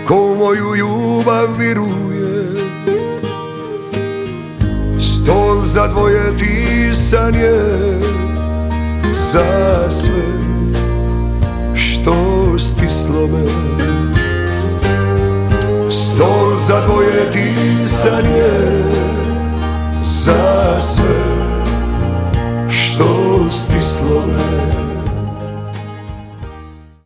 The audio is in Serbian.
ko u moju ljubav viruje. Stol za dvoje tisan je za sve što stislo me. Stol za dvoje tisan je za sve što stislo me.